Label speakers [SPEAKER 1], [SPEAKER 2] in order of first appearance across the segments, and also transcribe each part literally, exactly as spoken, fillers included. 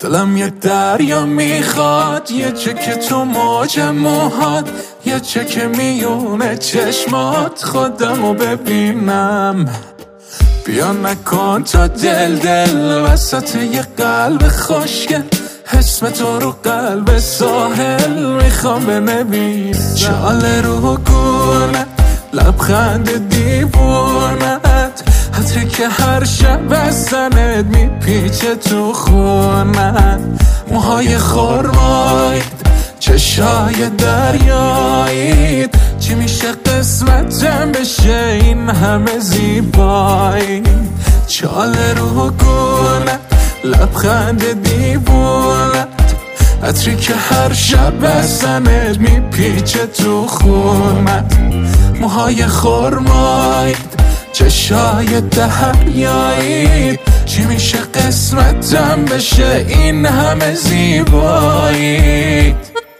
[SPEAKER 1] دلم یه دریا میخواد، یه چکه تو موج موهات، یه چکه میونه چشمات، خودمو ببینم. بیا نکن تا دل دل وسط یه قلب خوشگل، اسم تو رو قلب ساحل میخوام بنویسم. چاله رو گونه لبخند دیوونت، حتی که هر شب از زنت میپیچه تو خونت. موهای خرمایید، چشای دریایید، چی میشه قسمتم بشه این همه زیبایی. چاله رو گونه لبخند دیوونت، عطری که هر شب از زنت میپیچه تو خونت. موهای خرمایید، چشای دریایید، چی میشه قسمتم بشه این همه زیبایی.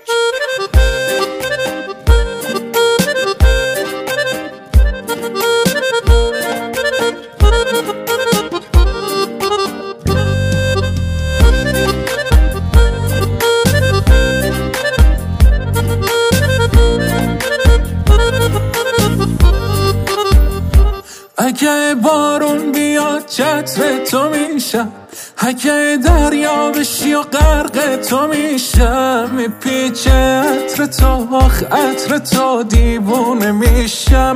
[SPEAKER 1] اگه بارون بیاد چتر تو میشم، اگه دریا بشی و غرق تو میشم. میپیچه عطر تو، آخ عطر تو، دیوونه میشم،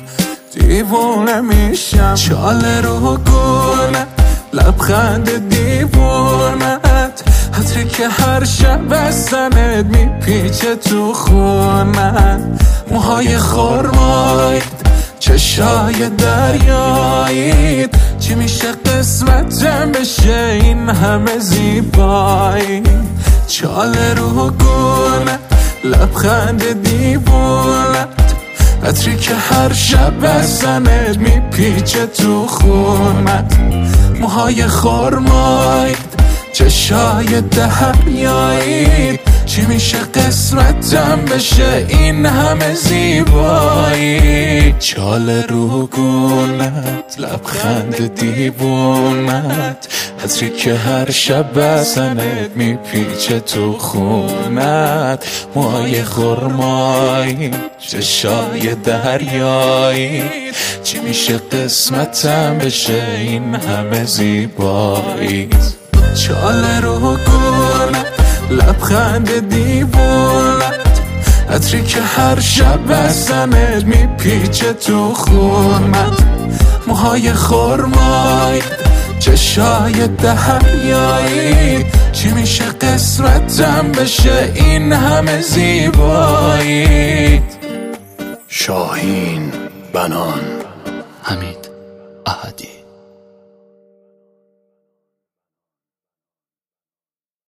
[SPEAKER 1] دیوونه میشم. چاله رو گونه لبخند دیوونت، عطری که هر شب از زنت میپیچه تو خونت. موهای خرمایید، چشای دریایید، چی میشه قسمتم بشه این همه زیبایی. چاله رو گونه لبخند دیوونت، عطری که هر شب از زنت میپیچه تو خونت. موهای خرمایید، چشای دریایید، چی میشه قسمتم بشه این همه زیبایی. چاله رو گونت لبخند دیوونت، عطری که هر شب از زنت میپیچه تو خونت. موهای خرمایی، چشای دریایی، چی میشه قسمتم بشه این همه زیبایی. چاله رو گونه لبخند دیوونت، عطری که هر شب از زنت میپیچه تو خونت. موهای خرمایید، چشای دریایی، چی میشه قسمتم بشه این همه زیبایی.
[SPEAKER 2] شاهین بنان،
[SPEAKER 3] حمید احدی.